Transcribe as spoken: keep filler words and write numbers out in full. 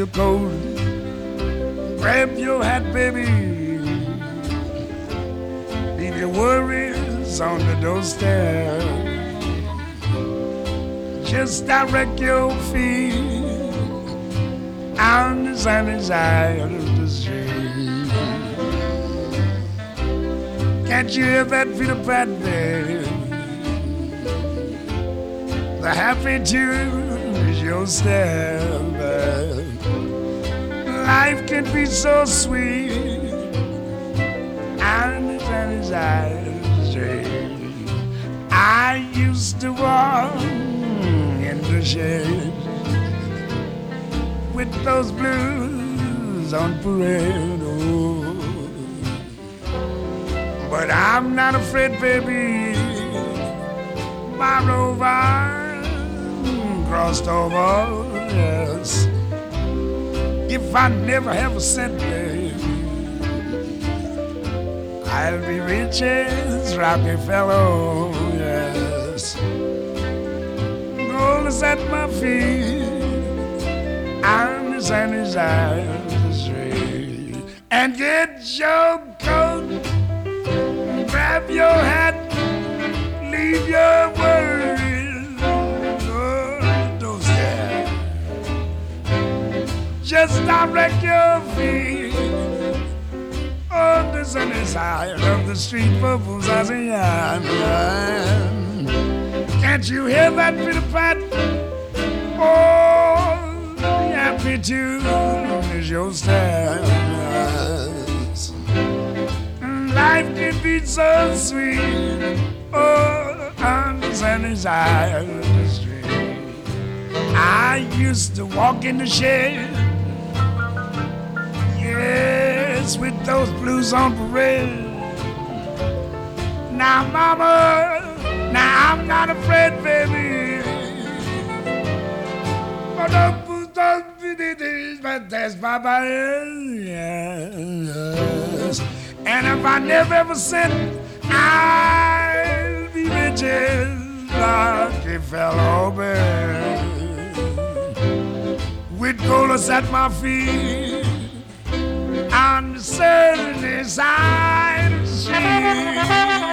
your coat, grab your hat, baby. Leave your worries on the doorstep. Just direct your feet on the sunny side of the street. Can't you hear that Peter Pan, baby? The happy tune is your step. Life can be so sweet on the sunny side of the street. I used to walk in the shade with those blues on parade. Oh. But I'm not afraid, baby. My rover crossed over, yes. If I never have a cent, baby, I'll be rich as Rockefeller, yes. Gold is at my feet on the sunny side of the street. And get your coat, grab your hat, leave your worries on the doorstep. Just direct your feet on the sunny side of the street for Zazian. Can't you hear that Peter Pan? Oh, the happy tune is your stance. Life can be so sweet, oh, on the sunny side of the street. I used to walk in the shade, yes, with those blues on parade. Now, mama, now I'm not afraid, baby. Oh, don't, don't be this, but that's Papa, yes. And if I never ever sin, I'll be rich as Rockefeller, baby. With gold at my feet on the sunny side of the street.